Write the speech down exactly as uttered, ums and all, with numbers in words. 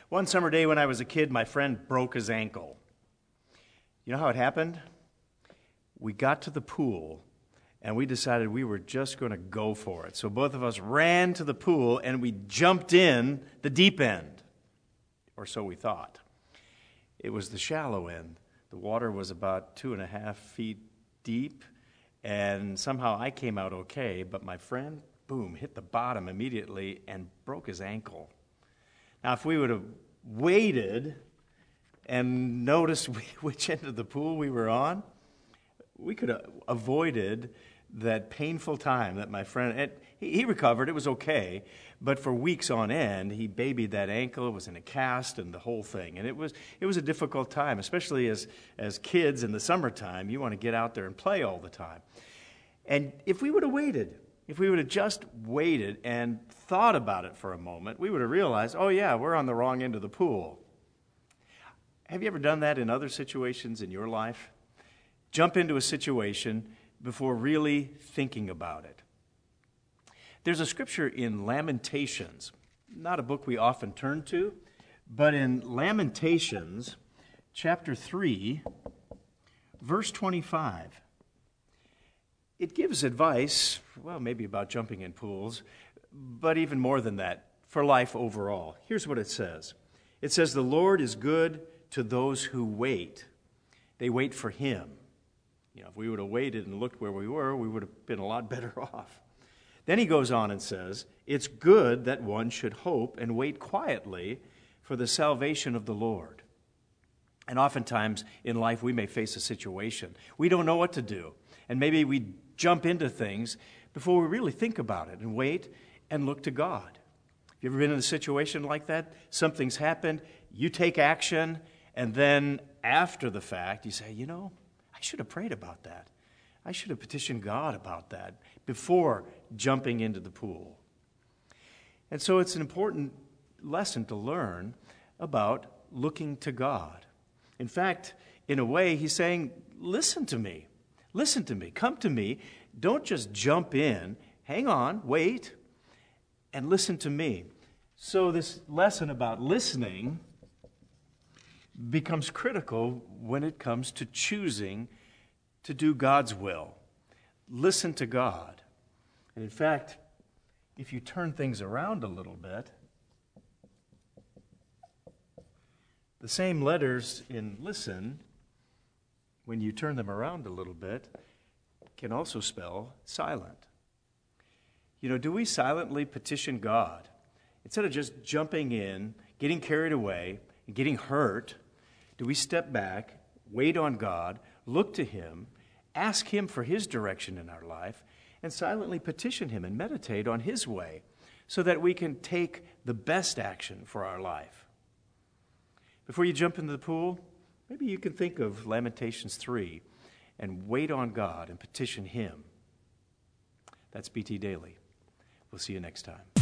One summer day when I was a kid, my friend broke his ankle. You know how it happened? We got to the pool, and we decided we were just going to go for it. So both of us ran to the pool, and we jumped in the deep end, or so we thought. It was the shallow end. The water was about two and a half feet deep, and somehow I came out okay, but my friend, boom, hit the bottom immediately and broke his ankle. Now, if we would have waited and noticed which end of the pool we were on, we could have avoided that painful time that my friend, it, he, he recovered, it was okay, but for weeks on end, he babied that ankle, it was in a cast and the whole thing. And it was it was a difficult time, especially as, as kids in the summertime, you want to get out there and play all the time. And if we would have waited, if we would have just waited and thought about it for a moment, we would have realized, oh yeah, we're on the wrong end of the pool. Have you ever done that in other situations in your life? Jump into a situation before really thinking about it. There's a scripture in Lamentations, not a book we often turn to, but in Lamentations chapter three, verse twenty-five. It gives advice, well, maybe about jumping in pools, but even more than that, for life overall. Here's what it says. It says, "The Lord is good to those who wait. They wait for Him." You know, if we would have waited and looked where we were, we would have been a lot better off. Then he goes on and says, "It's good that one should hope and wait quietly for the salvation of the Lord." And oftentimes in life we may face a situation. We don't know what to do. And maybe we jump into things before we really think about it and wait and look to God. Have you ever been in a situation like that? Something's happened, you take action, and then after the fact you say, you know, I should have prayed about that. I should have petitioned God about that before jumping into the pool. And so it's an important lesson to learn about looking to God. In fact, in a way, he's saying, listen to me. Listen to me. Come to me. Don't just jump in. Hang on. Wait. And listen to me. So this lesson about listening becomes critical when it comes to choosing to do God's will. Listen to God. And in fact, if you turn things around a little bit, the same letters in listen, when you turn them around a little bit, can also spell silent. You know, do we silently petition God? Instead of just jumping in, getting carried away, and getting hurt, do we step back, wait on God, look to Him, ask Him for His direction in our life, and silently petition Him and meditate on His way so that we can take the best action for our life? Before you jump into the pool, maybe you can think of Lamentations three and wait on God and petition Him. That's B T Daily. We'll see you next time.